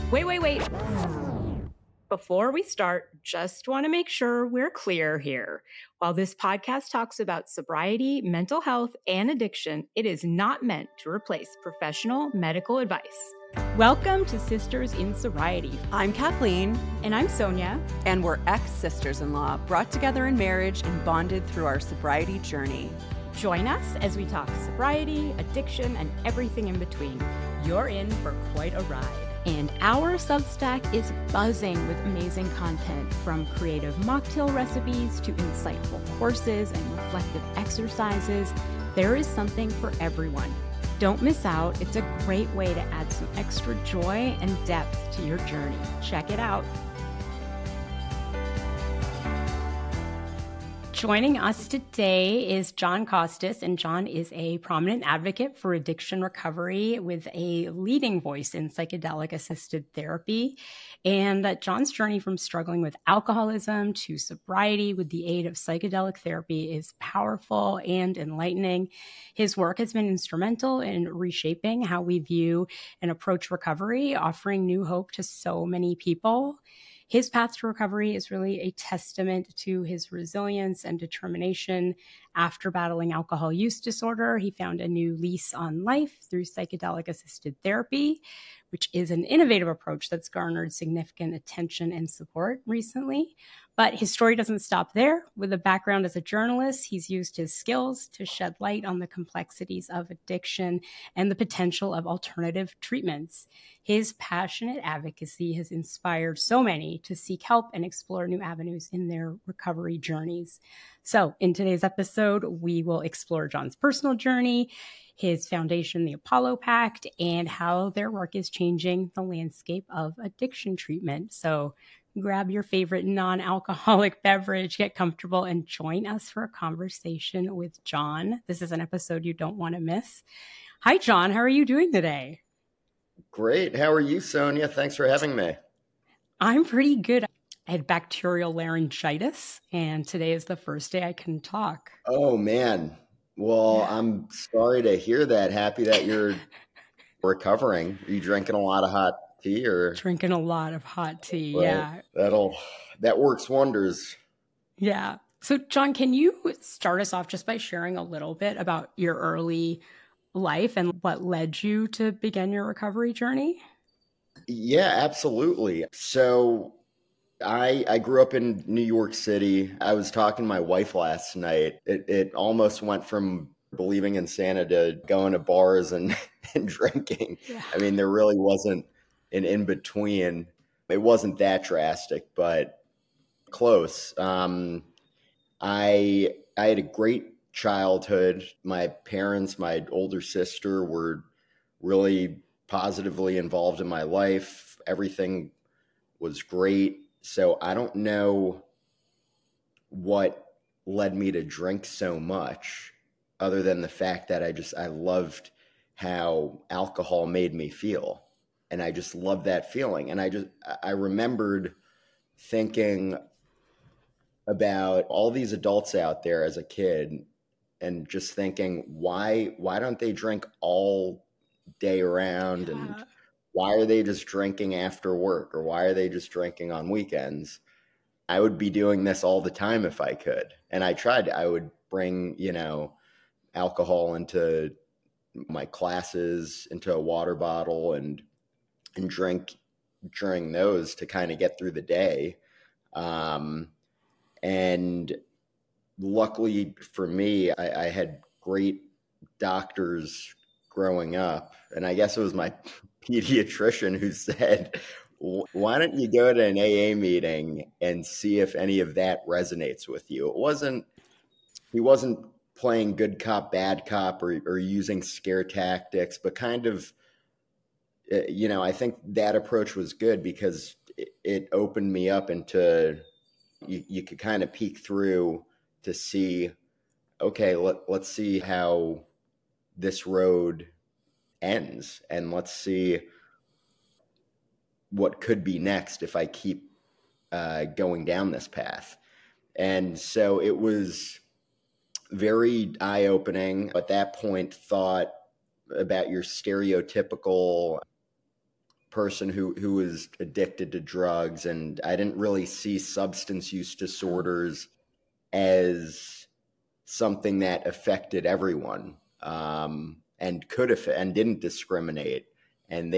Wait. Before we start, just want to make sure we're clear here. While this podcast talks about sobriety, mental health, and addiction, it is not meant to replace professional medical advice. Welcome to Sisters in Sobriety. I'm Kathleen. And I'm Sonia. And we're ex-sisters-in-law, brought together in marriage and bonded through our sobriety journey. Join us as we talk sobriety, addiction, and everything in between. You're in for quite a ride. And our Substack is buzzing with amazing content, from creative mocktail recipes to insightful courses and reflective exercises. There is something for everyone. Don't miss out. It's a great way to add some extra joy and depth to your journey. Check it out. Joining us today is John Costes, and John is a prominent advocate for addiction recovery with a leading voice in psychedelic-assisted therapy. And John's journey from struggling with alcoholism to sobriety with the aid of psychedelic therapy is powerful and enlightening. His work has been instrumental in reshaping how we view and approach recovery, offering new hope to so many people. His path to recovery is really a testament to his resilience and determination. After battling alcohol use disorder, he found a new lease on life through psychedelic-assisted therapy, which is an innovative approach that's garnered significant attention and support recently. But his story doesn't stop there. With a background as a journalist, he's used his skills to shed light on the complexities of addiction and the potential of alternative treatments. His passionate advocacy has inspired so many to seek help and explore new avenues in their recovery journeys. So in today's episode, we will explore John's personal journey, his foundation, the Apollo Pact, and how their work is changing the landscape of addiction treatment. So grab your favorite non-alcoholic beverage, get comfortable, and join us for a conversation with John. This is an episode you don't want to miss. Hi, John. How are you doing today? Great. How are you, Sonia? Thanks for having me. I'm pretty good. I had bacterial laryngitis, and today is the first day I can talk. Oh, man. Well, I'm sorry to hear that. Happy that you're recovering. Are you drinking a lot of hot tea or drinking a lot of hot tea? Right. Yeah, that works wonders. Yeah. So John, can you start us off just by sharing a little bit about your early life and what led you to begin your recovery journey? Yeah, absolutely. So I grew up in New York City. I was talking to my wife last night. It almost went from believing in Santa to going to bars and drinking. Yeah. I mean, there really wasn't an in-between. It wasn't that drastic, but close. I had a great childhood. My parents, my older sister, were really positively involved in my life. Everything was great. So I don't know what led me to drink so much, other than the fact that I loved how alcohol made me feel. And I just loved that feeling. And I remembered thinking about all these adults out there as a kid and just thinking, why don't they drink all day around? Yeah. And why are they just drinking after work, or why are they just drinking on weekends? I would be doing this all the time if I could. And I would bring, alcohol into my classes, into a water bottle, and drink during those to kind of get through the day. And luckily for me, I had great doctors growing up. And I guess it was my pediatrician who said, why don't you go to an AA meeting and see if any of that resonates with you? He wasn't playing good cop, bad cop, or using scare tactics, but kind of, I think that approach was good because it opened me up into, you could kind of peek through to see, okay, let's see how this road ends, and let's see what could be next if I keep going down this path. And so it was very eye-opening. At that point, thought about your stereotypical person who was addicted to drugs, and I didn't really see substance use disorders as something that affected everyone, and could affect and didn't discriminate. And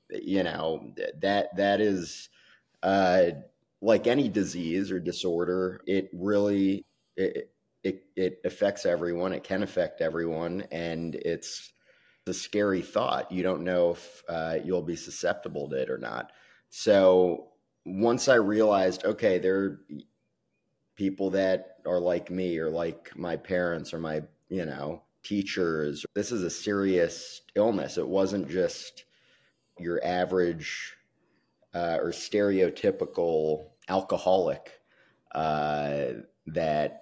that is like any disease or disorder. It really it affects everyone. It can affect everyone, and it's a scary thought. You don't know if you'll be susceptible to it or not. So once I realized, okay, there are people that are like me or like my parents or my, teachers, this is a serious illness. It wasn't just your average or stereotypical alcoholic that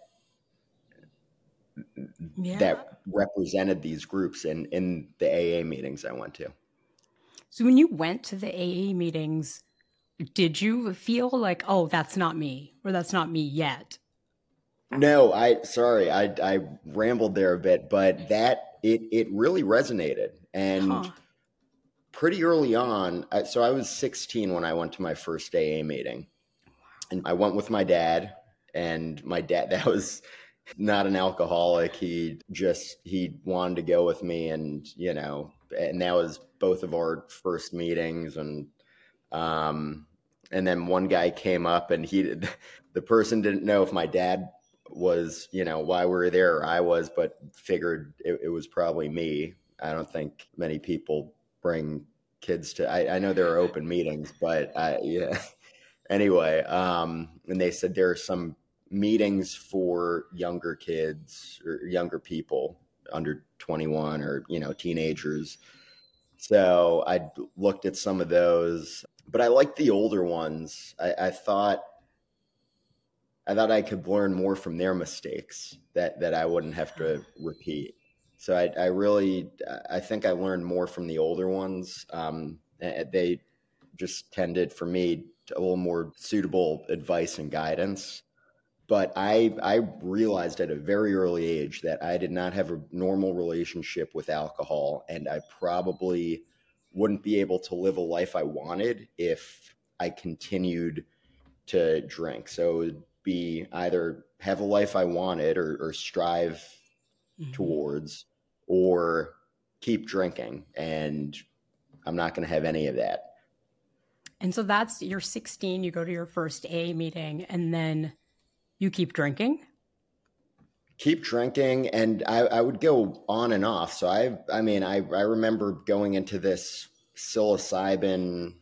represented these groups in the AA meetings I went to. So when you went to the AA meetings, did you feel like, oh, that's not me, or that's not me yet? No, I rambled there a bit, but it really resonated. And pretty early on, so I was 16 when I went to my first AA meeting, and I went with my dad, and my dad, that was not an alcoholic. He wanted to go with me, and and that was both of our first meetings. And then one guy came up, and the person didn't know if my dad was, why we were there, or I was, but figured it was probably me. I don't think many people bring kids to, I know there are open meetings, but anyway, and they said there are some meetings for younger kids or younger people under 21 or, teenagers. So I looked at some of those, but I liked the older ones. I thought I could learn more from their mistakes that I wouldn't have to repeat. So I think I learned more from the older ones. They just tended, for me, a little more suitable advice and guidance. But I realized at a very early age that I did not have a normal relationship with alcohol, and I probably wouldn't be able to live a life I wanted if I continued to drink. So it would be either have a life I wanted or strive towards, or keep drinking. And I'm not going to have any of that. And so you're 16, you go to your first AA meeting, and then you keep drinking? Keep drinking, and I would go on and off. So I remember going into this psilocybin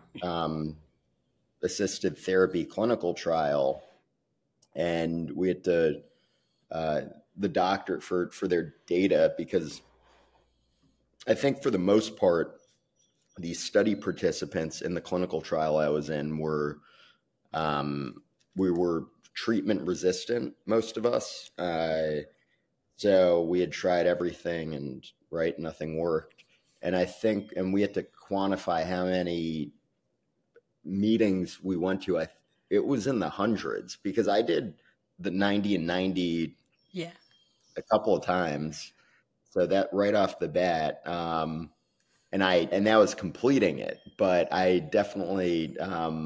assisted therapy clinical trial, and we had to the doctor for their data, because I think for the most part, the study participants in the clinical trial I was in were we were treatment resistant, most of us. So we had tried everything, and nothing worked. And and we had to quantify how many meetings we went to. It was in the hundreds, because I did the 90 and 90 a couple of times. So that right off the bat, and that was completing it. But I definitely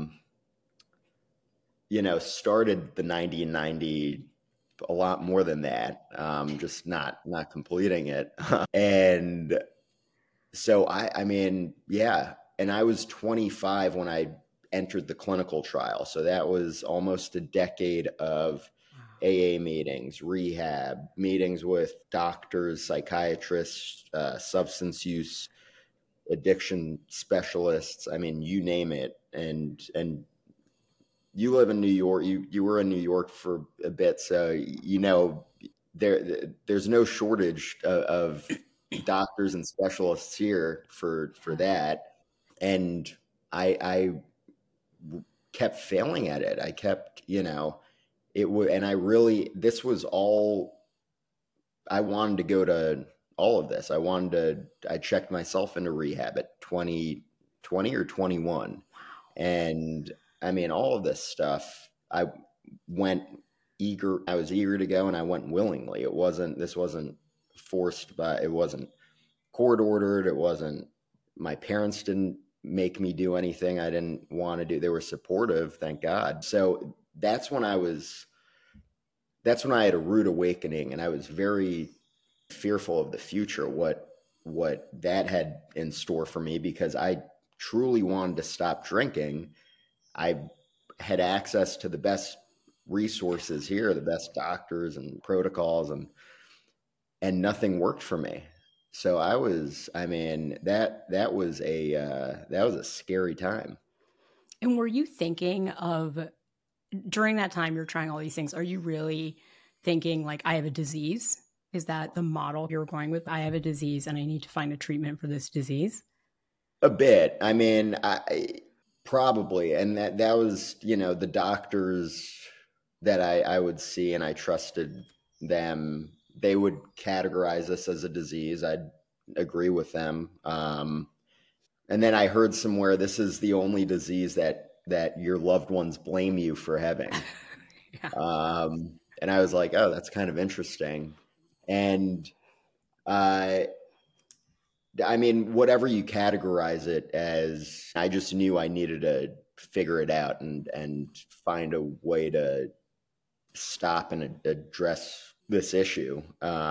started the 90 and 90 a lot more than that, just not completing it. And so and I was 25 when I entered the clinical trial. So that was almost a decade of AA meetings, rehab, meetings with doctors, psychiatrists, substance use, addiction specialists. I mean, you name it. And you live in New York. You were in New York for a bit, so there's no shortage of doctors and specialists here for that. And I kept failing at it. I kept, this was all, I wanted to go to all of this. I checked myself into rehab at 20 or 21. And I mean, all of this stuff, I was eager to go, and I went willingly. This wasn't forced, but it wasn't court ordered. It wasn't, my parents didn't make me do anything I didn't want to do. They were supportive, thank God. So that's when I had a rude awakening, and I was very fearful of the future, what that had in store for me, because I truly wanted to stop drinking. I had access to the best resources here, the best doctors and protocols, and nothing worked for me. So that was a scary time. And were you thinking of, during that time you're trying all these things, are you really thinking like, I have a disease? Is that the model you're going with? I have a disease and I need to find a treatment for this disease? A bit. I mean, probably. And that was, the doctors that I would see, and I trusted them. They would categorize this as a disease. I'd agree with them. And then I heard somewhere, this is the only disease that your loved ones blame you for having. Yeah. And I was like, oh, that's kind of interesting. And I mean, whatever you categorize it as, I just knew I needed to figure it out and find a way to stop and address this issue.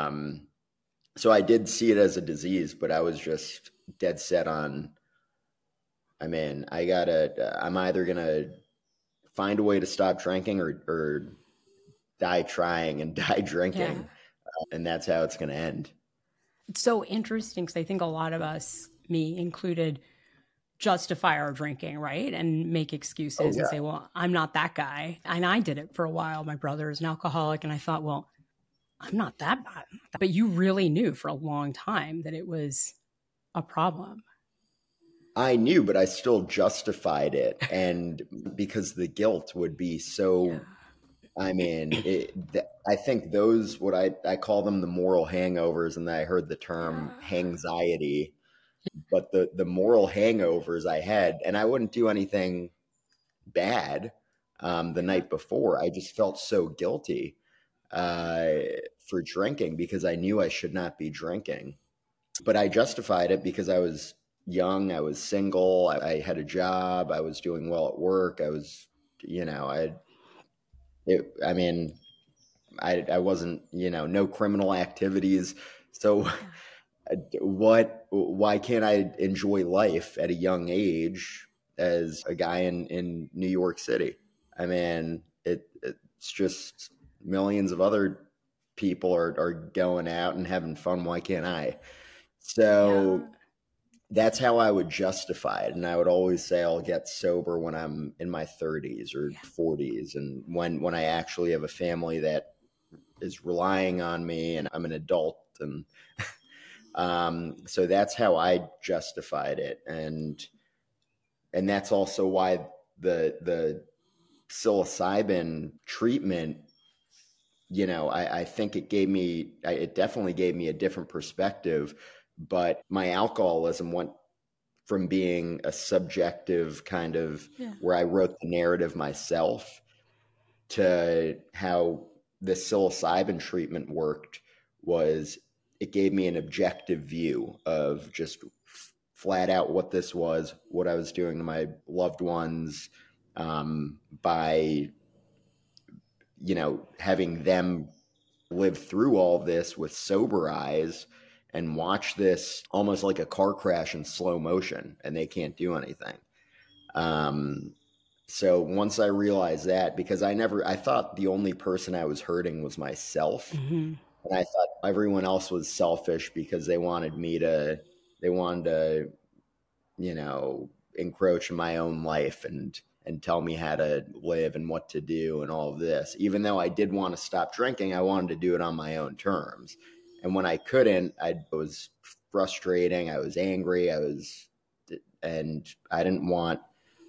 So I did see it as a disease, but I was just dead set on, I'm either going to find a way to stop drinking or die trying and die drinking. Yeah. And that's how it's going to end. It's so interesting because I think a lot of us, me included, justify our drinking, right? And make excuses and say, well, I'm not that guy. And I did it for a while. My brother is an alcoholic. And I thought, well, I'm not that bad. But you really knew for a long time that it was a problem. I knew, but I still justified it. And because the guilt would be so... Yeah. I mean, I think those, what I call them the moral hangovers, and I heard the term hangxiety, but the moral hangovers I had, and I wouldn't do anything bad the night before. I just felt so guilty for drinking because I knew I should not be drinking. But I justified it because I was young, I was single, I had a job, I was doing well at work, I was, I wasn't, no criminal activities. So why can't I enjoy life at a young age as a guy in New York City? I mean, it's just millions of other people are going out and having fun. Why can't I? So that's how I would justify it. And I would always say I'll get sober when I'm in my 30s or 40s. And when I actually have a family that is relying on me and I'm an adult. And so that's how I justified it. And that's also why the psilocybin treatment, I think it definitely gave me a different perspective. But my alcoholism went from being a subjective kind of where I wrote the narrative myself to how the psilocybin treatment worked was it gave me an objective view of just flat out what this was, what I was doing to my loved ones by, having them live through all this with sober eyes and watch this almost like a car crash in slow motion, and they can't do anything. So once I realized that, because I thought the only person I was hurting was myself. Mm-hmm. And I thought everyone else was selfish because they wanted to, encroach in my own life and tell me how to live and what to do and all of this. Even though I did want to stop drinking, I wanted to do it on my own terms. And when I couldn't, it was frustrating. I was angry. And I didn't want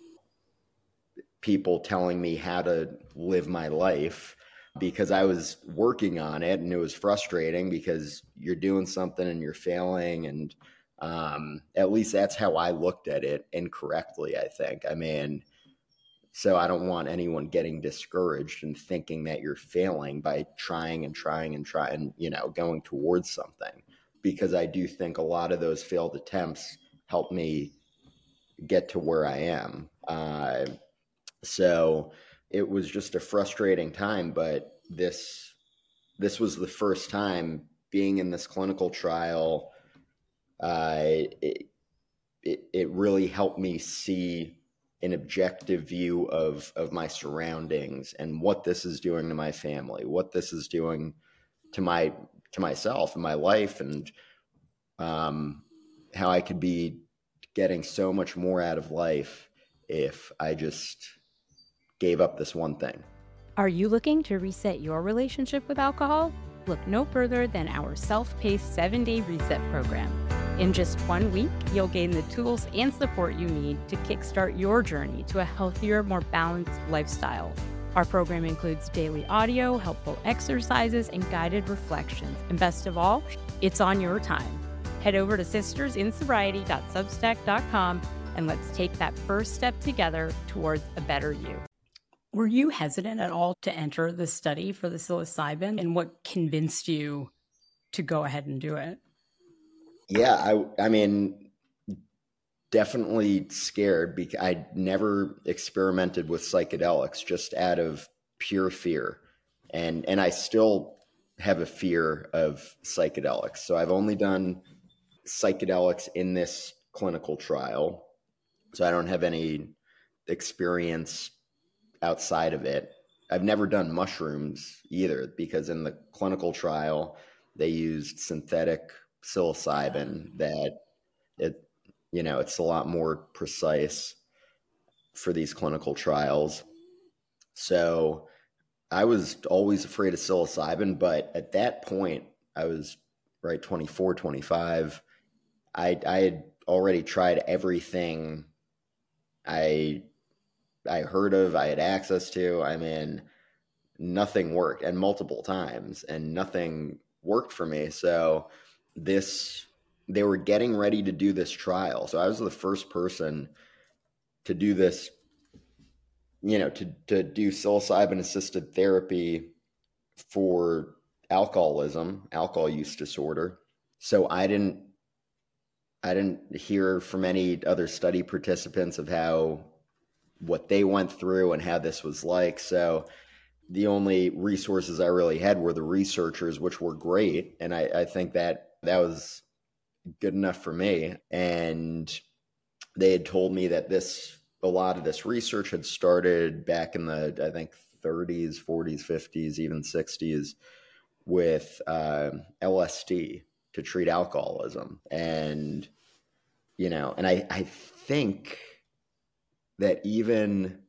people telling me how to live my life because I was working on it, and it was frustrating because you're doing something and you're failing. And at least that's how I looked at it incorrectly, I think. I mean, so I don't want anyone getting discouraged and thinking that you're failing by trying and trying and trying, going towards something, because I do think a lot of those failed attempts helped me get to where I am. So it was just a frustrating time, but this was the first time being in this clinical trial. It really helped me see an objective view of my surroundings and what this is doing to my family, what this is doing to myself and my life, and how I could be getting so much more out of life if I just gave up this one thing. Are you looking to reset your relationship with alcohol? Look no further than our self-paced 7-day reset program. In just 1 week, you'll gain the tools and support you need to kickstart your journey to a healthier, more balanced lifestyle. Our program includes daily audio, helpful exercises, and guided reflections. And best of all, it's on your time. Head over to sistersinsobriety.substack.com and let's take that first step together towards a better you. Were you hesitant at all to enter the study for the psilocybin, and what convinced you to go ahead and do it? Yeah, I mean, definitely scared because I'd never experimented with psychedelics, just out of pure fear. And I still have a fear of psychedelics. So I've only done psychedelics in this clinical trial. So I don't have any experience outside of it. I've never done mushrooms either, because in the clinical trial, they used synthetic psilocybin that it's a lot more precise for these clinical trials. So I was always afraid of psilocybin, but at that point I was 24, 25. I had already tried everything I heard of, I had access to. I mean, nothing worked, and multiple times, and nothing worked for me. So they were getting ready to do this trial. So I was the first person to do this, to do psilocybin assisted therapy for alcohol use disorder. So I didn't hear from any other study participants of what they went through and how this was like. So the only resources I really had were the researchers, which were great. And I think that was good enough for me. And they had told me that a lot of this research had started back in the, I think, 30s, 40s, 50s, even 60s with LSD to treat alcoholism. And, and I think that even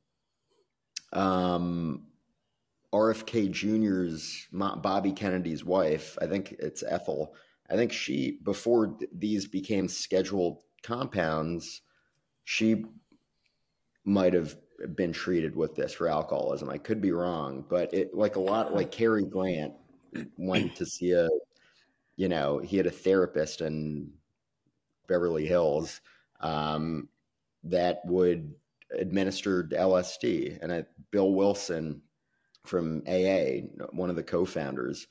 RFK Jr.'s Bobby Kennedy's wife, I think it's Ethel, I think she, before these became scheduled compounds, she might have been treated with this for alcoholism. I could be wrong, but like Cary Grant went to see he had a therapist in Beverly Hills that would administer LSD. And Bill Wilson from AA, one of the co-founders,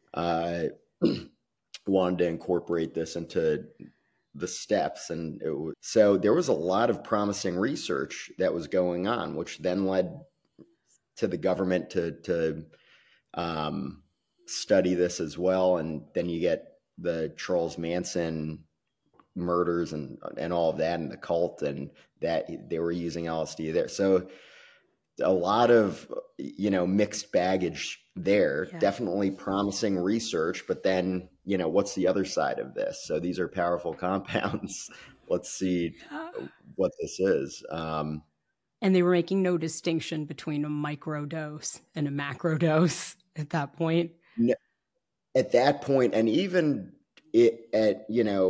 wanted to incorporate this into the steps. And so there was a lot of promising research that was going on, which then led to the government to study this as well. And then you get the Charles Manson murders and all of that, and the cult, and that they were using LSD there. So a lot of, mixed baggage there. Yeah. Definitely promising research, but then, what's the other side of this? So these are powerful compounds. Let's see what this is. And they were making no distinction between a micro dose and a macro dose at that point. At that point, and even at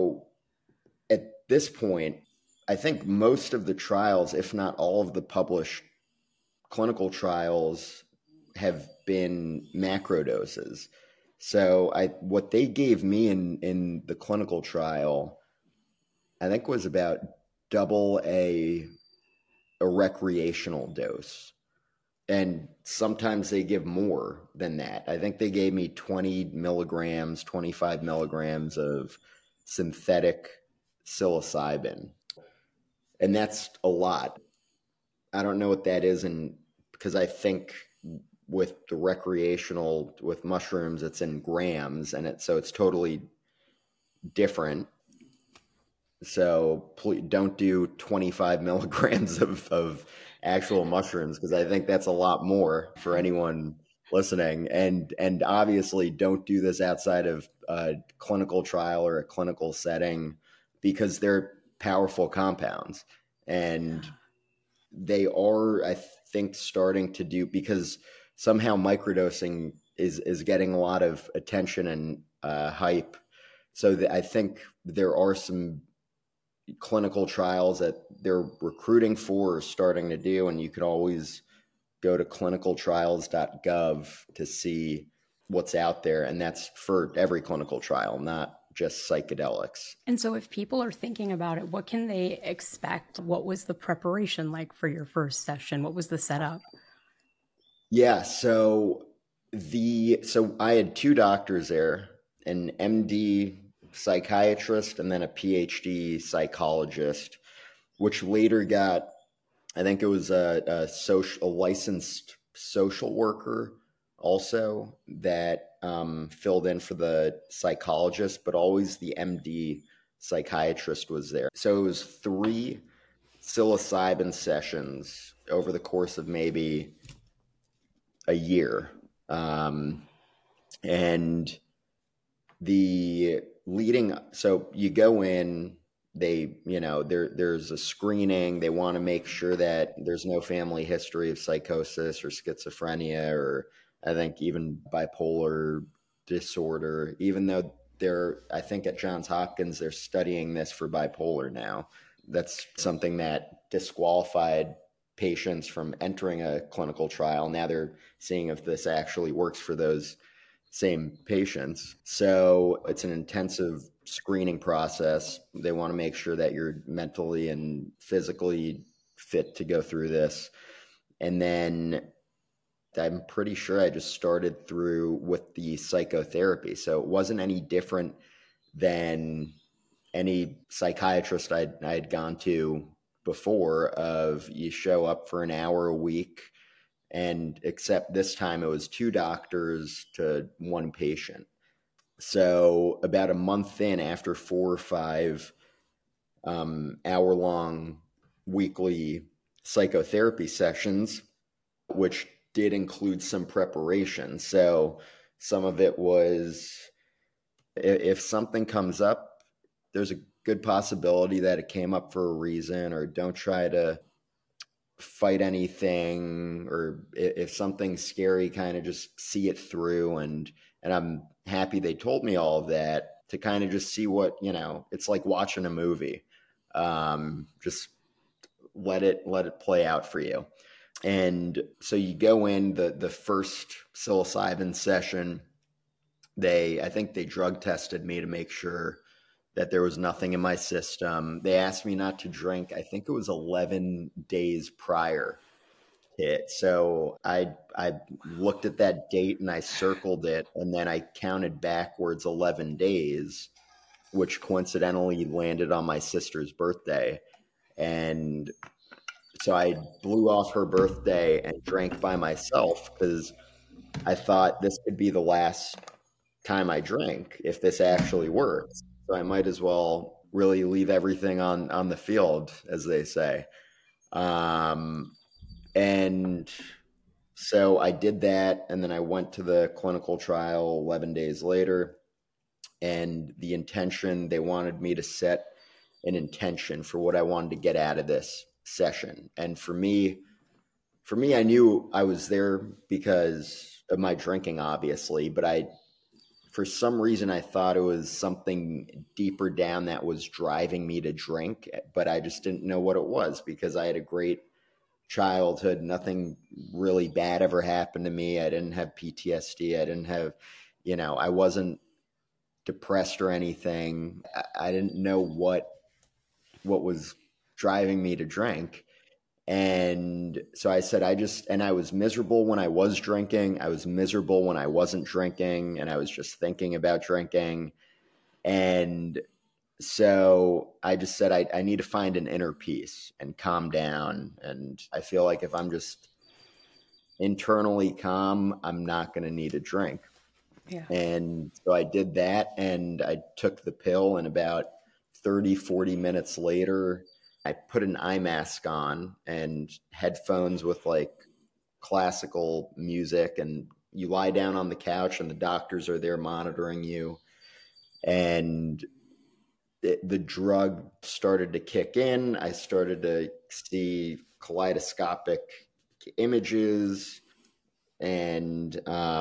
this point, I think most of the trials, if not all of the published clinical trials, have been macro doses. So what they gave me in the clinical trial, I think, was about double a recreational dose. And sometimes they give more than that. I think they gave me 20 milligrams, 25 milligrams of synthetic psilocybin. And that's a lot. I don't know what that is, and because I think with the recreational, with mushrooms, it's in grams, and so it's totally different. So please don't do 25 milligrams of actual mushrooms, because I think that's a lot more for anyone listening. And obviously don't do this outside of a clinical trial or a clinical setting, because they're powerful compounds. And they are, I think, starting to do, because somehow microdosing is getting a lot of attention and hype. So I think there are some clinical trials that they're recruiting for or starting to do, and you could always go to clinicaltrials.gov to see what's out there, and that's for every clinical trial, not just psychedelics. And so if people are thinking about it, what can they expect? What was the preparation like for your first session? What was the setup? Yeah, so I had two doctors there, an MD psychiatrist and then a PhD psychologist, which later got, I think it was a licensed social worker also that filled in for the psychologist, but always the MD psychiatrist was there. So it was 3 psilocybin sessions over the course of maybe a year. And the so you go in, there's a screening. They want to make sure that there's no family history of psychosis or schizophrenia, or I think even bipolar disorder, even though I think at Johns Hopkins, they're studying this for bipolar now. That's something that disqualified patients from entering a clinical trial. Now they're seeing if this actually works for those same patients. So it's an intensive screening process. They want to make sure that you're mentally and physically fit to go through this. And then I'm pretty sure I just started through with the psychotherapy. So it wasn't any different than any psychiatrist I'd gone to before, of you show up for an hour a week, and except this time it was 2 doctors to 1 patient. So about a month in, after 4 or 5 hour-long weekly psychotherapy sessions, which did include some preparation. So some of it was, if something comes up, there's a good possibility that it came up for a reason, or don't try to fight anything, or if something's scary, kind of just see it through. And I'm happy they told me all of that, to kind of just see what, it's like watching a movie. Just let it play out for you. And so you go in the first psilocybin session, I think they drug tested me to make sure that there was nothing in my system. They asked me not to drink. I think it was 11 days prior to it. So I looked at that date and I circled it, and then I counted backwards 11 days, which coincidentally landed on my sister's birthday. And so I blew off her birthday and drank by myself, because I thought this could be the last time I drink if this actually works. So I might as well really leave everything on the field, as they say. And so I did that, and then I went to the clinical trial 11 days later, and the intention, they wanted me to set an intention for what I wanted to get out of this session. And for me, I knew I was there because of my drinking, obviously, but for some reason, I thought it was something deeper down that was driving me to drink, but I just didn't know what it was, because I had a great childhood. Nothing really bad ever happened to me. I didn't have PTSD. I didn't have, I wasn't depressed or anything. I didn't know what was driving me to drink. And so I said, and I was miserable when I was drinking. I was miserable when I wasn't drinking, and I was just thinking about drinking. And So I just said, I need to find an inner peace and calm down. And I feel like if I'm just internally calm, I'm not going to need a drink. Yeah. And so I did that, and I took the pill, and about 30, 40 minutes later, I put an eye mask on and headphones with like classical music, and you lie down on the couch and the doctors are there monitoring you. And the drug started to kick in. I started to see kaleidoscopic images, and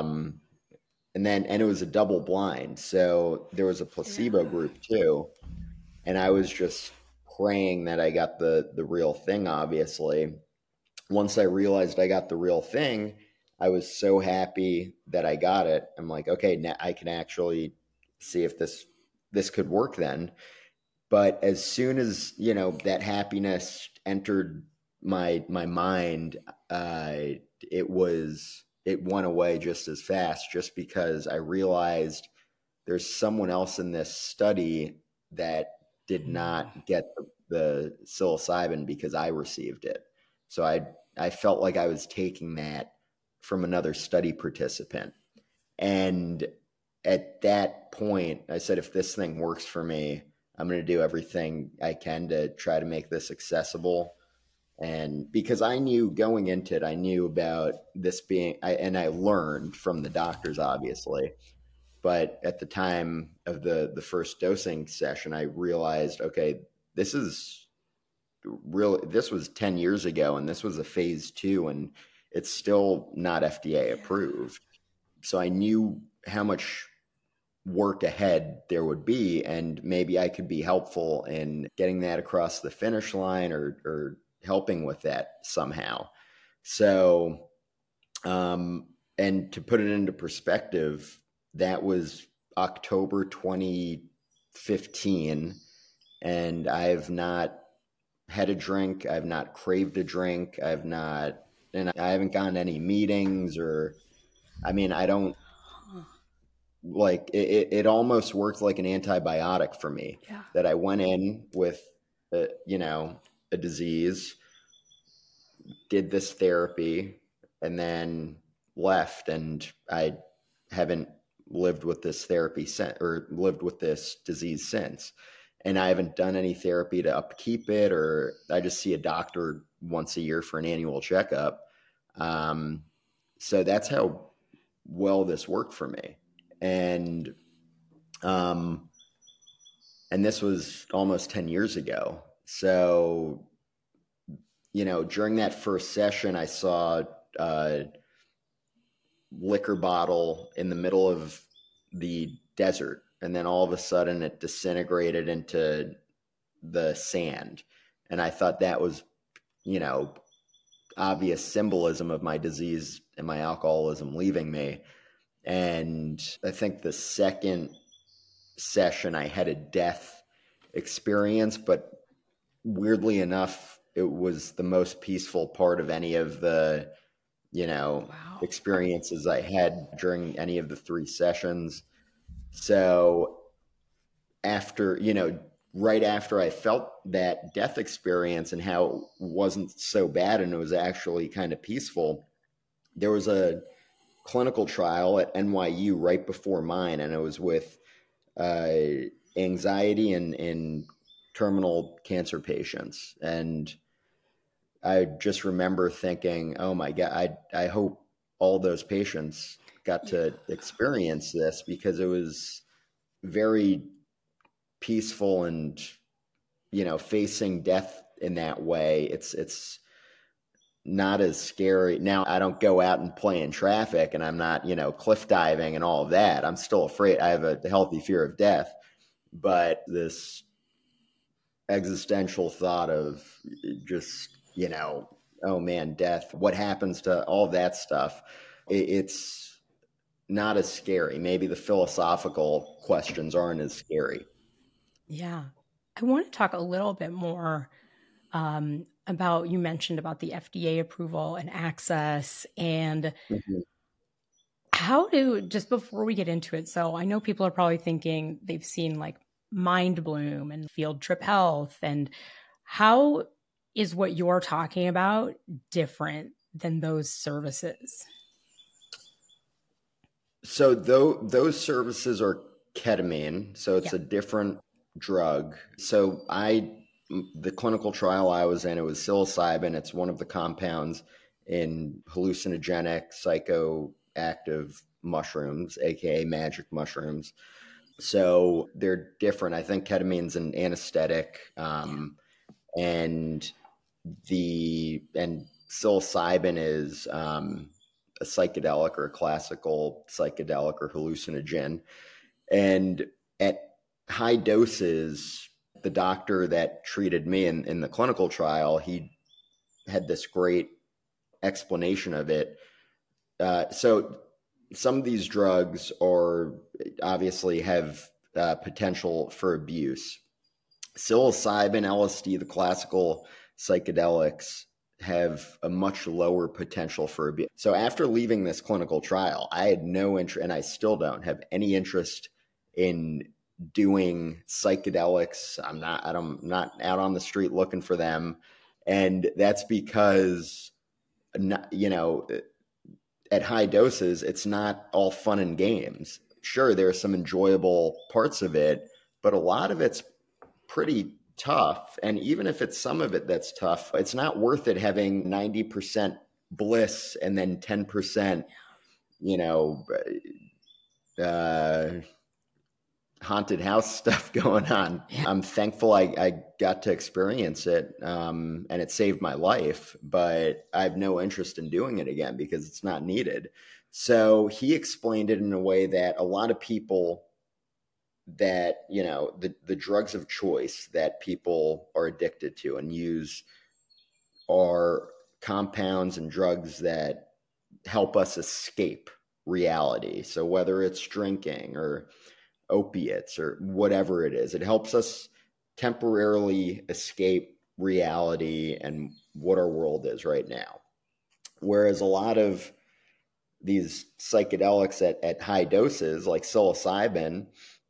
it was a double blind. So there was a placebo group too. And I was just praying that I got the real thing, obviously. Once I realized I got the real thing, I was so happy that I got it. I'm like, okay, now I can actually see if this could work then. But as soon as, that happiness entered my mind, it went away just as fast, just because I realized there's someone else in this study that did not get the psilocybin because I received it. So I felt like I was taking that from another study participant. And at that point, I said, if this thing works for me, I'm going to do everything I can to try to make this accessible. And because I knew going into it, I knew about this and I learned from the doctors, obviously. But at the time of the first dosing session, I realized, okay, this was 10 years ago, and this was a phase 2, and it's still not FDA approved. So I knew how much work ahead there would be, and maybe I could be helpful in getting that across the finish line or helping with that somehow. So, and to put it into perspective, that was October 2015, and I've not had a drink. I've not craved a drink. And I haven't gone to any meetings I don't like it. It almost worked like an antibiotic for me. Yeah. That I went in with, a disease, did this therapy, and then left, and I haven't lived with this therapy or lived with this disease since. And I haven't done any therapy to upkeep it, or I just see a doctor once a year for an annual checkup. So that's how well this worked for me. And this was almost 10 years ago. So, during that first session, I saw a liquor bottle in the middle of the desert. And then all of a sudden it disintegrated into the sand. And I thought that was, obvious symbolism of my disease and my alcoholism leaving me. And I think the second session I had a death experience, but weirdly enough, it was the most peaceful part of any of the, experiences I had during any of the 3 sessions. So after, right after I felt that death experience and how it wasn't so bad and it was actually kind of peaceful, there was a clinical trial at NYU right before mine, and it was with anxiety in terminal cancer patients. And I just remember thinking, oh my God, I hope all those patients got to experience this, because it was very peaceful. And, facing death in that way, it's not as scary. Now, I don't go out and play in traffic, and I'm not, cliff diving and all of that. I'm still afraid. I have a healthy fear of death, but this existential thought of just, oh man, death, what happens to all that stuff? It's not as scary. Maybe the philosophical questions aren't as scary. Yeah. I want to talk a little bit more about, you mentioned about the FDA approval and access, and how just before we get into it. So I know people are probably thinking they've seen like MindBloom and Field Trip Health. And how is what you're talking about different than those services? So those services are ketamine, so it's a different drug. So the clinical trial I was in, it was psilocybin. It's one of the compounds in hallucinogenic psychoactive mushrooms, aka magic mushrooms. So they're different. I think ketamine's an anesthetic, and psilocybin is a psychedelic or a classical psychedelic or hallucinogen. And at high doses, the doctor that treated me in the clinical trial, he had this great explanation of it. So some of these drugs obviously have potential for abuse. Psilocybin, LSD, the classical psychedelics have a much lower potential for abuse. So after leaving this clinical trial, I had no interest, and I still don't have any interest in doing psychedelics. I'm not out on the street looking for them. And that's because, at high doses, it's not all fun and games. Sure, there are some enjoyable parts of it, but a lot of it's pretty tough. And even if it's some of it that's tough, it's not worth it having 90% bliss and then 10%, haunted house stuff going on. I'm thankful I got to experience it, and it saved my life, but I have no interest in doing it again because it's not needed. So he explained it in a way that a lot of people that, the drugs of choice that people are addicted to and use are compounds and drugs that help us escape reality. So whether it's drinking or opiates or whatever it is, it helps us temporarily escape reality and what our world is right now. Whereas a lot of these psychedelics at high doses, like psilocybin,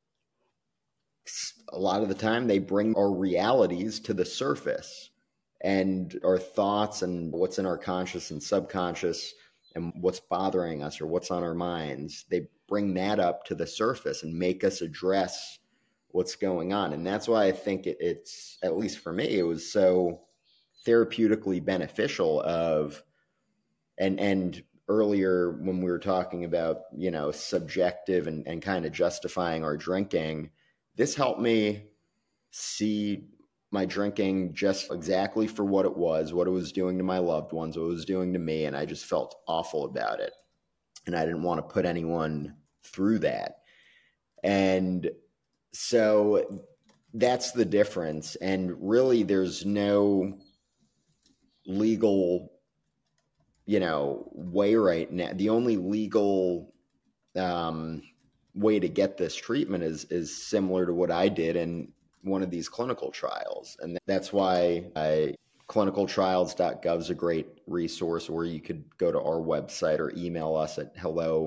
a lot of the time they bring our realities to the surface, and our thoughts and what's in our conscious and subconscious and what's bothering us or what's on our minds, they bring that up to the surface and make us address what's going on. And that's why I think it's, at least for me, it was so therapeutically beneficial and earlier when we were talking about, subjective and kind of justifying our drinking, this helped me see my drinking just exactly for what it was doing to my loved ones, what it was doing to me. And I just felt awful about it. And I didn't want to put anyone through that. And so that's the difference. And really, there's no legal, way right now. The only legal way to get this treatment is similar to what I did in one of these clinical trials. And that's why clinicaltrials.gov is a great resource where you could go to our website or email us at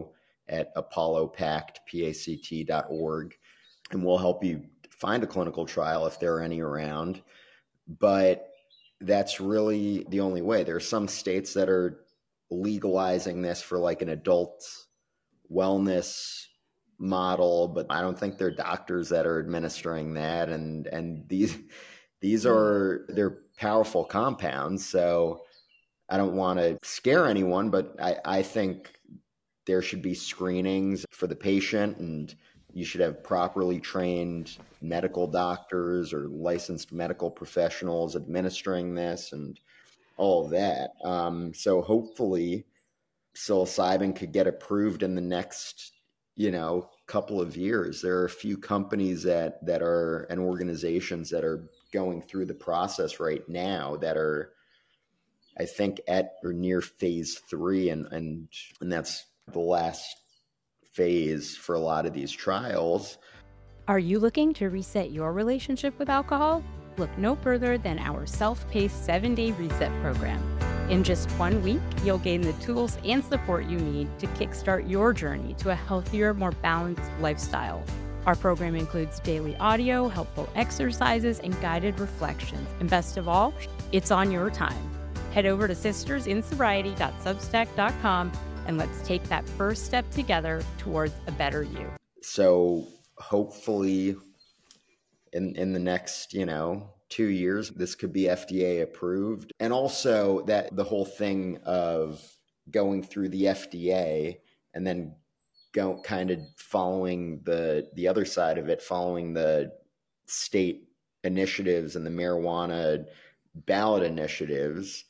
hello@apollopact.org, and we'll help you find a clinical trial if there are any around. But that's really the only way. There are some states that are legalizing this for like an adult wellness model, but I don't think they're doctors that are administering that. And they're powerful compounds. So I don't want to scare anyone, but I think there should be screenings for the patient, and you should have properly trained medical doctors or licensed medical professionals administering this and all of that. So hopefully psilocybin could get approved in the next, couple of years. There are a few companies that are, and organizations that are going through the process right now that are, I think, at or near phase 3. And that's the last phase for a lot of these trials. Are you looking to reset your relationship with alcohol? Look no further than our self-paced 7-day reset program. In just 1 week, you'll gain the tools and support you need to kickstart your journey to a healthier, more balanced lifestyle. Our program includes daily audio, helpful exercises, and guided reflections. And best of all, it's on your time. Head over to sistersinsobriety.substack.com and let's take that first step together towards a better you. So hopefully in the next, 2 years, this could be FDA approved. And also that the whole thing of going through the FDA and then kind of following the other side of it, following the state initiatives and the marijuana ballot initiatives.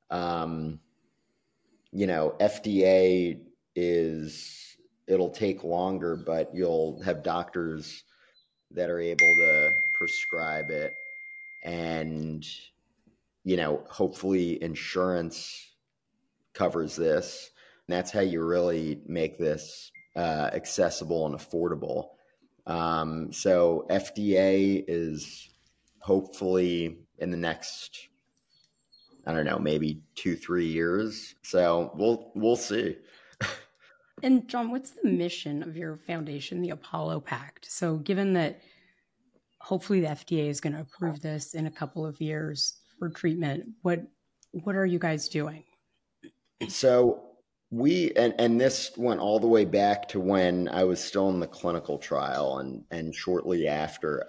FDA it'll take longer, but you'll have doctors that are able to prescribe it, and hopefully insurance covers this. And that's how you really make this accessible and affordable. So FDA is hopefully in the next, I don't know, maybe 2-3 years. So we'll see. And John, what's the mission of your foundation, the Apollo Pact? So given that hopefully the FDA is going to approve this in a couple of years for treatment, what are you guys doing? So and this went all the way back to when I was still in the clinical trial and shortly after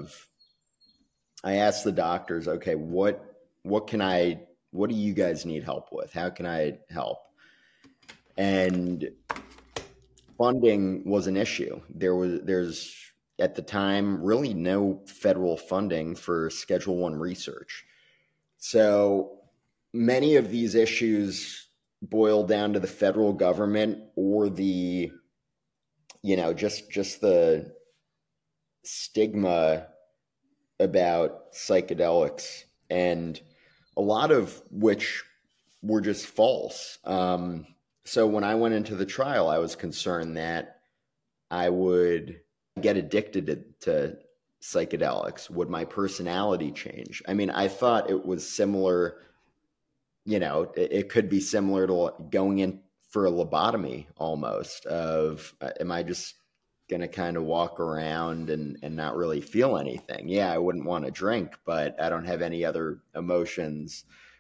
I asked the doctors, okay, what do you guys need help with? How can I help? And funding was an issue. There's at the time really no federal funding for Schedule I research. So many of these issues boil down to the federal government or the, just the stigma about psychedelics, and a lot of which were just false. So when I went into the trial, I was concerned that I would get addicted to psychedelics. Would my personality change? I mean, I thought it was similar, it could be similar to going in for a lobotomy almost, of am I just going to kind of walk around and not really feel anything? Yeah, I wouldn't want to drink, but I don't have any other emotions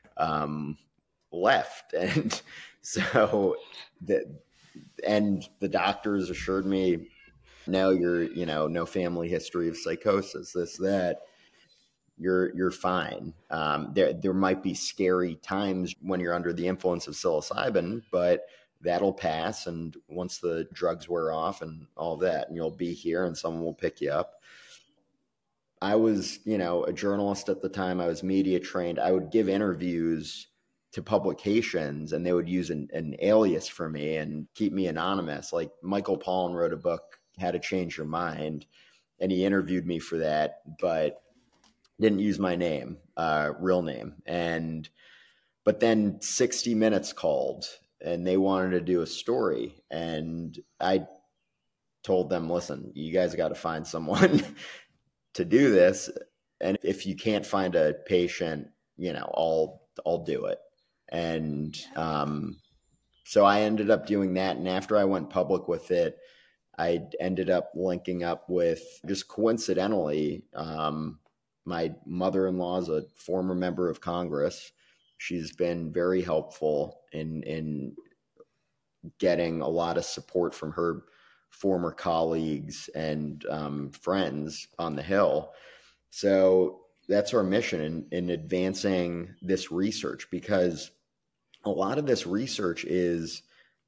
left. And so the doctors assured me, no, you're, no family history of psychosis, this, that, you're fine. There might be scary times when you're under the influence of psilocybin, but that'll pass. And once the drugs wear off and all that, and you'll be here and someone will pick you up. I was, a journalist at the time. I was media trained. I would give interviews to publications and they would use an alias for me and keep me anonymous. Like Michael Pollan wrote a book, How to Change Your Mind, and he interviewed me for that, but didn't use my name, real name. But then 60 Minutes called and they wanted to do a story. And I told them, listen, you guys got to find someone to do this. And if you can't find a patient, I'll do it. And so I ended up doing that. And after I went public with it, I ended up linking up with, just coincidentally, my mother-in-law is a former member of Congress. She's been very helpful in getting a lot of support from her former colleagues and friends on the Hill. So that's our mission in advancing this research, because a lot of this research is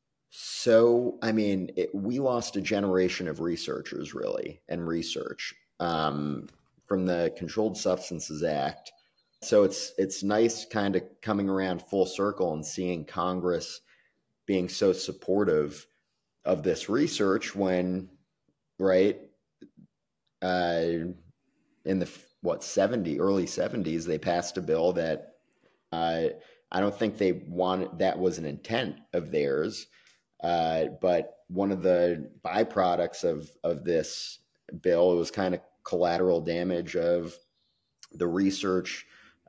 we lost a generation of researchers, really, and research from the Controlled Substances Act. So it's nice kind of coming around full circle and seeing Congress being so supportive of this research when, right, in the early 70s, they passed a bill that I don't think that was an intent of theirs, but one of the byproducts of this bill, it was kind of collateral damage of the research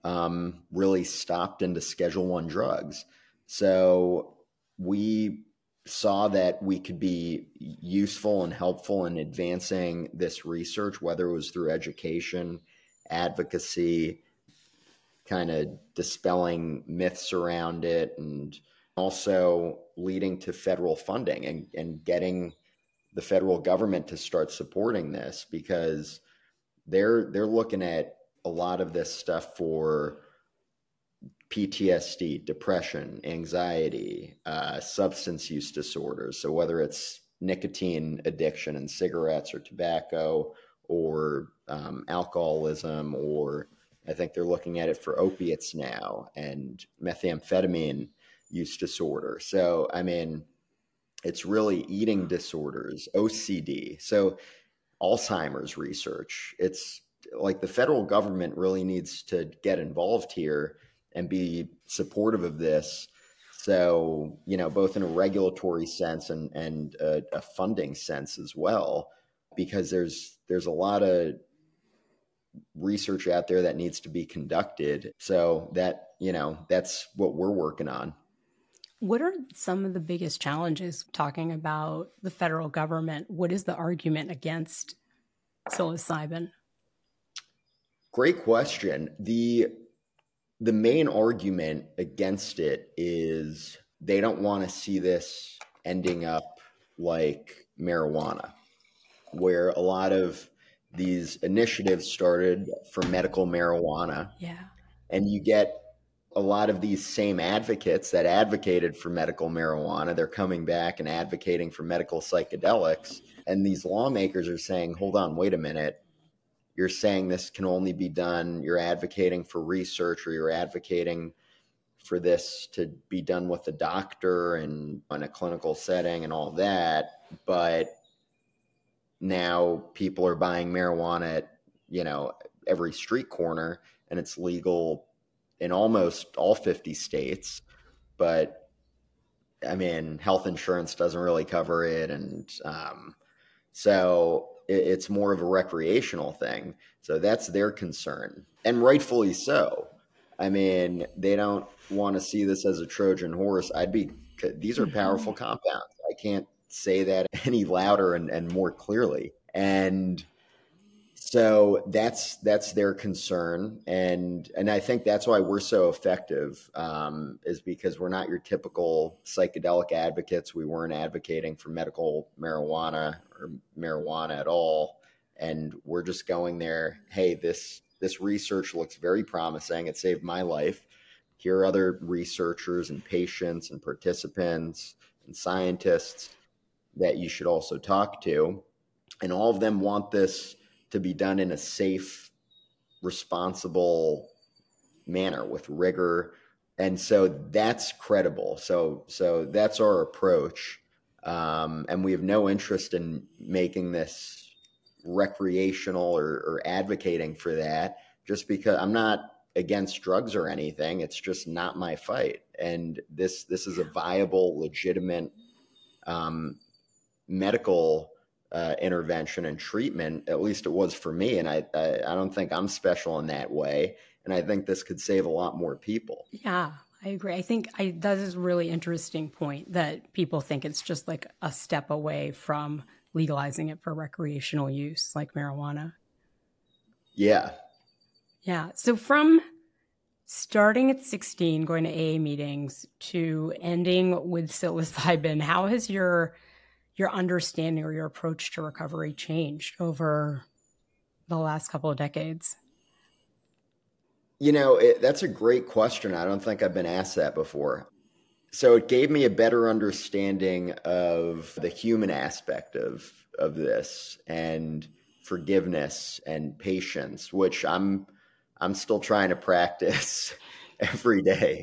really stopped into Schedule I drugs. So we saw that we could be useful and helpful in advancing this research, whether it was through education, advocacy, kind of dispelling myths around it, and also leading to federal funding and getting the federal government to start supporting this, because they're looking at a lot of this stuff for PTSD, depression, anxiety, substance use disorders. So whether it's nicotine addiction and cigarettes or tobacco, or alcoholism, or I think they're looking at it for opiates now and methamphetamine use disorder. So, I mean, it's really eating disorders, OCD. So Alzheimer's research. It's like the federal government really needs to get involved here and be supportive of this. So, both in a regulatory sense and a funding sense as well, because there's a lot of research out there that needs to be conducted. So that's what we're working on. What are some of the biggest challenges talking about the federal government? What is the argument against psilocybin? Great question. The main argument against it is they don't want to see this ending up like marijuana, where a lot of these initiatives started for medical marijuana. Yeah. And you get a lot of these same advocates that advocated for medical marijuana. They're coming back and advocating for medical psychedelics. And these lawmakers are saying, hold on, wait a minute. You're saying this can only be done. You're advocating for research, or you're advocating for this to be done with a doctor and in a clinical setting and all that. But now people are buying marijuana at, every street corner, and it's legal in almost all 50 states. But I mean, health insurance doesn't really cover it. And so it's more of a recreational thing. So that's their concern, and rightfully so. I mean, they don't want to see this as a Trojan horse. These are powerful compounds. I can't say that any louder and more clearly. And so that's their concern, and I think that's why we're so effective, is because we're not your typical psychedelic advocates. We weren't advocating for medical marijuana or marijuana at all, and we're just going there. Hey, this research looks very promising. It saved my life. Here are other researchers and patients and participants and scientists that you should also talk to, and all of them want this to be done in a safe, responsible manner with rigor. And so that's credible. So that's our approach. And we have no interest in making this recreational or advocating for that, just because I'm not against drugs or anything. It's just not my fight. And this is a viable, legitimate medical intervention and treatment. At least it was for me. And I don't think I'm special in that way. And I think this could save a lot more people. Yeah, I agree. I think that is a really interesting point, that people think it's just like a step away from legalizing it for recreational use, like marijuana. Yeah. Yeah. So from starting at 16, going to AA meetings, to ending with psilocybin, how has your understanding or your approach to recovery changed over the last couple of decades? That's a great question. I don't think I've been asked that before. So it gave me a better understanding of the human aspect of this, and forgiveness and patience, which I'm still trying to practice every day,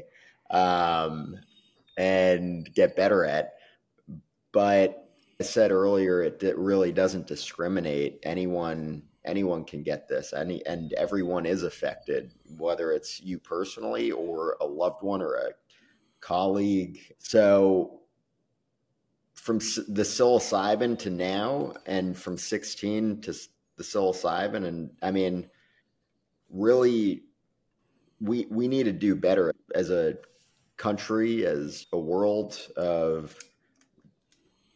and get better at. But I said earlier, it really doesn't discriminate. Anyone can get this, and everyone is affected, whether it's you personally or a loved one or a colleague. So from the psilocybin to now, and from 16 to the psilocybin, and I mean, really, we need to do better as a country, as a world, of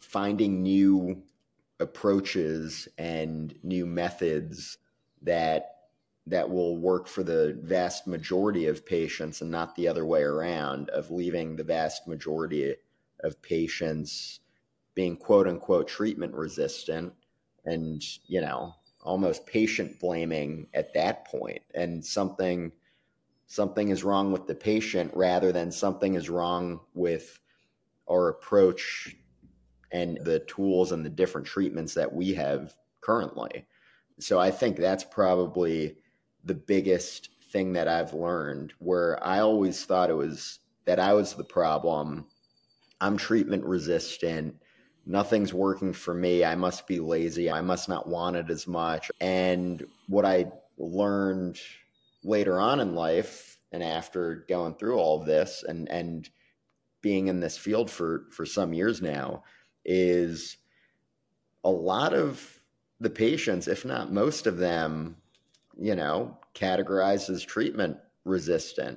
finding new approaches and new methods that will work for the vast majority of patients and not the other way around, of leaving the vast majority of patients being quote unquote treatment resistant and, almost patient blaming at that point. And something is wrong with the patient rather than something is wrong with our approach and the tools and the different treatments that we have currently. So I think that's probably the biggest thing that I've learned, where I always thought it was that I was the problem. I'm treatment resistant. Nothing's working for me. I must be lazy. I must not want it as much. And what I learned later on in life, and after going through all of this and being in this field for some years now, is a lot of the patients, if not most of them, categorized as treatment resistant.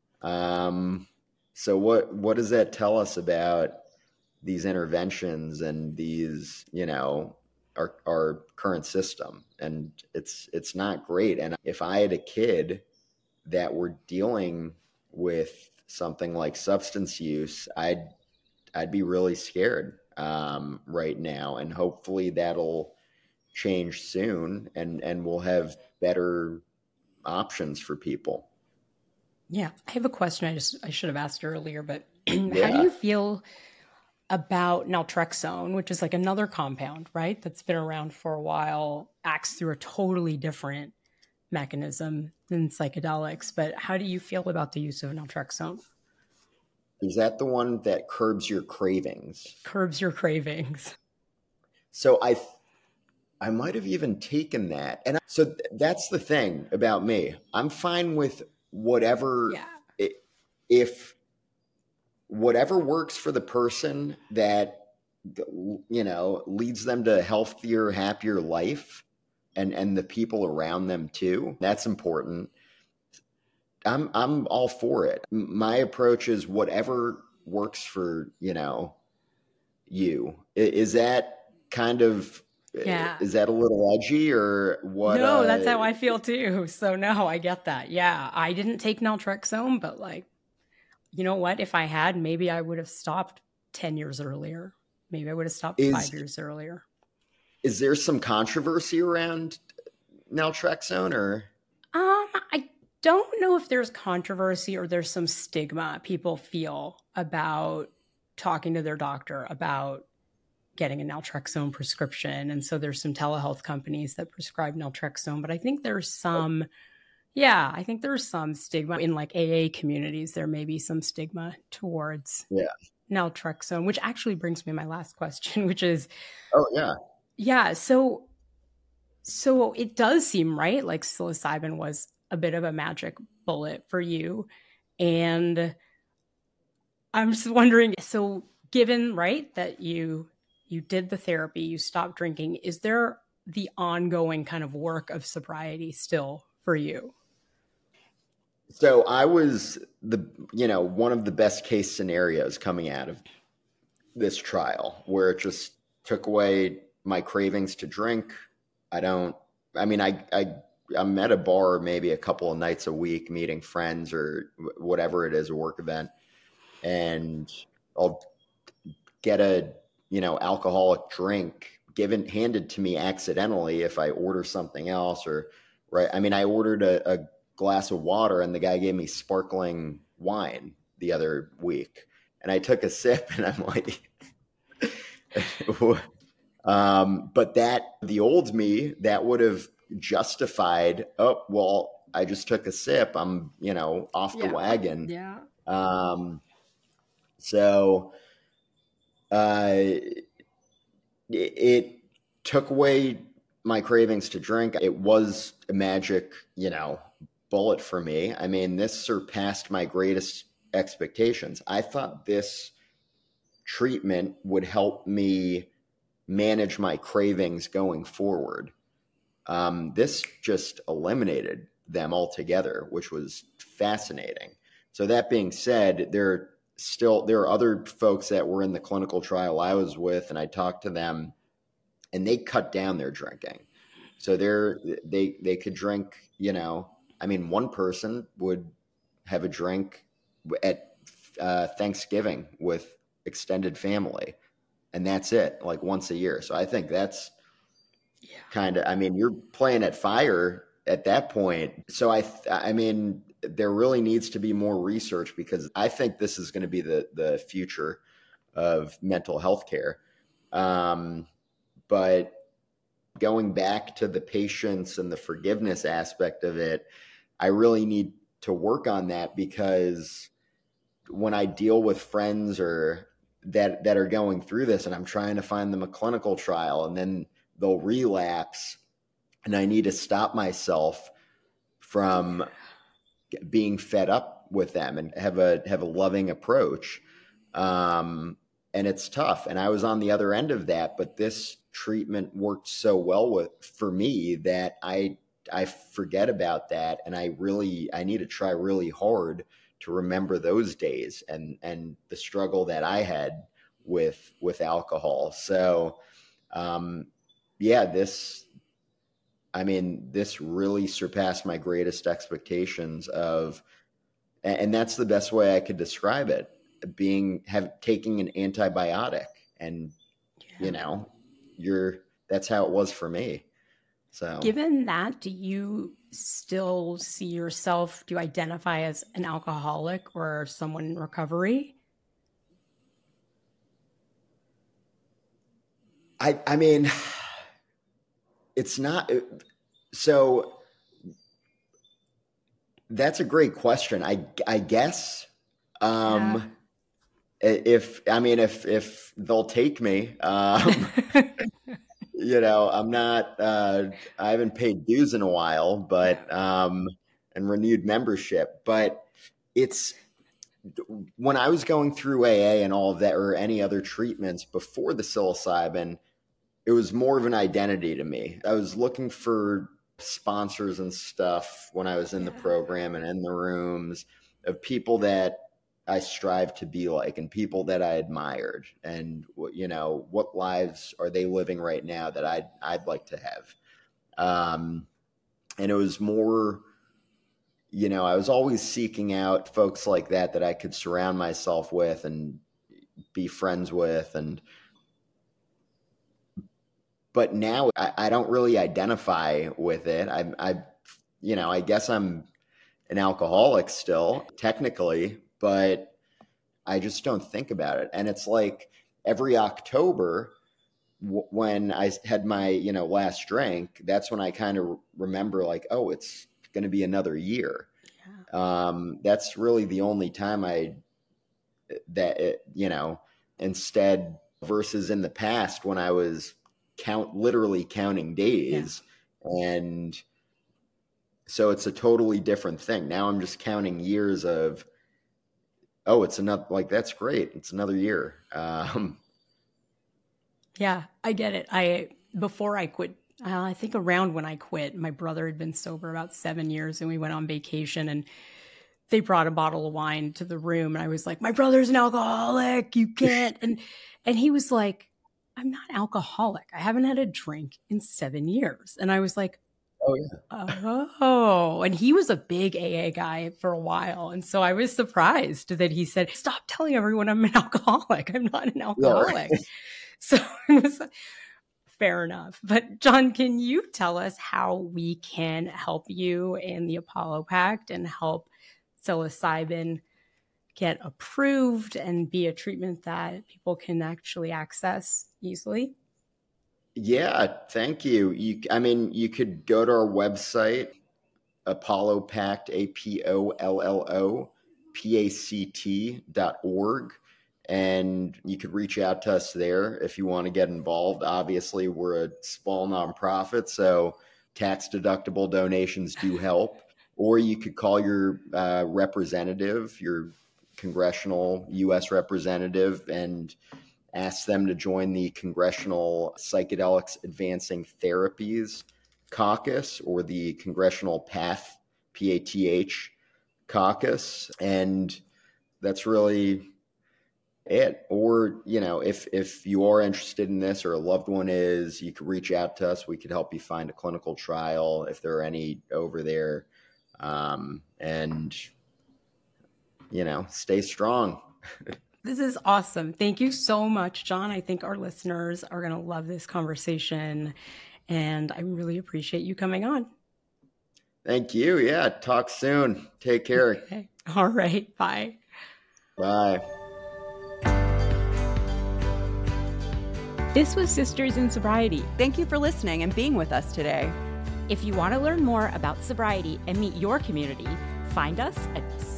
So what does that tell us about these interventions and these, our current system? And it's not great. And if I had a kid that were dealing with something like substance use, I'd be really scared right now. And hopefully that'll change soon, and we'll have better options for people. Yeah. I have a question I should have asked earlier, but Yeah. How do you feel about naltrexone, which is like another compound, right? That's been around for a while, acts through a totally different mechanism than psychedelics. But how do you feel about the use of naltrexone? Is that the one that curbs your cravings? Curbs your cravings. So I might have even taken that. And so that's the thing about me. I'm fine with whatever, if whatever works for the person that, leads them to a healthier, happier life, and the people around them too. That's important. I'm all for it. My approach is whatever works for, you. Is that kind of, is that a little edgy or what? No, that's how I feel too. So no, I get that. Yeah. I didn't take naltrexone, but you know what? If I had, maybe I would have stopped 10 years earlier. Maybe I would have stopped 5 years earlier. Is there some controversy around naltrexone or? I don't know if there's controversy or there's some stigma people feel about talking to their doctor about getting a naltrexone prescription. And so there's some telehealth companies that prescribe naltrexone, but I think there's some, I think there's some stigma in like AA communities. There may be some stigma towards naltrexone, which actually brings me to my last question, which is, so it does seem, right, like psilocybin was a bit of a magic bullet for you. And I'm just wondering, so given, right, that you did the therapy, you stopped drinking, is there the ongoing kind of work of sobriety still for you? So I was one of the best case scenarios coming out of this trial, where it just took away my cravings to drink. I'm at a bar maybe a couple of nights a week, meeting friends or whatever it is, a work event, and I'll get a alcoholic drink handed to me accidentally if I order something else, or I ordered a glass of water and the guy gave me sparkling wine the other week, and I took a sip and I'm like, but the old me, that would have justified, I just took a sip, I'm off the wagon. It took away my cravings to drink. It was a magic bullet for me. This surpassed my greatest expectations. I thought this treatment would help me manage my cravings going forward. This just eliminated them altogether, which was fascinating. So that being said, there still, there are other folks that were in the clinical trial I was with, and I talked to them, and they cut down their drinking. So they could drink, I mean, one person would have a drink at Thanksgiving with extended family, and that's it, like once a year. So I think that's kind of, I mean, you're playing at fire at that point. So I mean, there really needs to be more research, because I think this is going to be the future of mental health care. But going back to the patience and the forgiveness aspect of it, I really need to work on that, because when I deal with friends or that are going through this, and I'm trying to find them a clinical trial, and then they'll relapse, and I need to stop myself from being fed up with them and have a loving approach. And it's tough. And I was on the other end of that, but this treatment worked so well for me that I forget about that. And I need to try really hard to remember those days and the struggle that I had with alcohol. So, this really surpassed my greatest expectations and that's the best way I could describe it, taking an antibiotic, and that's how it was for me. So given that, do you still see yourself, do you identify as an alcoholic or someone in recovery? I mean, it's not, so that's a great question. I guess, if they'll take me, I'm not, I haven't paid dues in a while, but, and renewed membership, but when I was going through AA and all of that, or any other treatments before the psilocybin, it was more of an identity to me. I was looking for sponsors and stuff when I was in the program and in the rooms of people that I strive to be like, and people that I admired, and what lives are they living right now that I'd like to have. And it was more, I was always seeking out folks like that I could surround myself with and be friends with. But now I don't really identify with it. I guess I'm an alcoholic still, technically, but I just don't think about it. And it's like every October when I had my, last drink, that's when I kind of remember, like, oh, it's going to be another year. That's really the only time instead, versus in the past when I was literally counting days. And so it's a totally different thing. Now I'm just counting years of, oh, it's another, like, that's great. It's another year. Yeah, I get it. Before I quit, I think around when I quit, my brother had been sober about 7 years, and we went on vacation, and they brought a bottle of wine to the room, and I was like, my brother's an alcoholic. You can't. And he was like, I'm not alcoholic. I haven't had a drink in 7 years. And I was like, oh, yeah. Oh, and he was a big AA guy for a while. And so I was surprised that he said, stop telling everyone I'm an alcoholic. I'm not an alcoholic. Yeah. So it was fair enough. But John, can you tell us how we can help you in the Apollo Pact and help psilocybin get approved and be a treatment that people can actually access easily? Yeah, thank you. You could go to our website, Apollo Pact, APOLLOPACT.org, and you could reach out to us there if you want to get involved. Obviously, we're a small nonprofit, so tax-deductible donations do help. Or you could call your representative, your congressional U.S. representative, and ask them to join the Congressional Psychedelics Advancing Therapies Caucus, or the Congressional PATH caucus. And that's really it. Or, if you are interested in this or a loved one is, you could reach out to us. We could help you find a clinical trial if there are any over there. And, stay strong. This is awesome. Thank you so much, John. I think our listeners are going to love this conversation, and I really appreciate you coming on. Thank you. Yeah. Talk soon. Take care. Okay. All right. Bye. Bye. This was Sisters in Sobriety. Thank you for listening and being with us today. If you want to learn more about sobriety and meet your community, find us at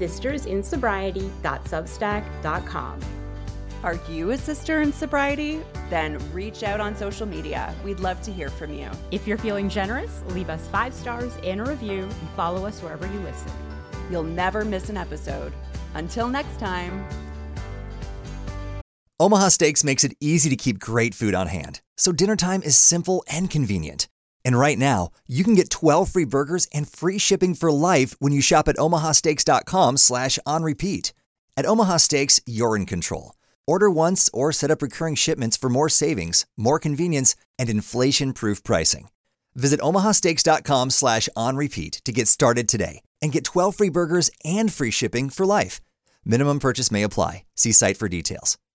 sistersinsobriety.substack.com. Are you a sister in sobriety? Then reach out on social media. We'd love to hear from you. If you're feeling generous, leave us 5 stars and a review and follow us wherever you listen. You'll never miss an episode. Until next time. Omaha Steaks makes it easy to keep great food on hand, so dinner time is simple and convenient. And right now, you can get 12 free burgers and free shipping for life when you shop at omahasteaks.com/onrepeat. At Omaha Steaks, you're in control. Order once or set up recurring shipments for more savings, more convenience, and inflation-proof pricing. Visit omahasteaks.com/onrepeat to get started today and get 12 free burgers and free shipping for life. Minimum purchase may apply. See site for details.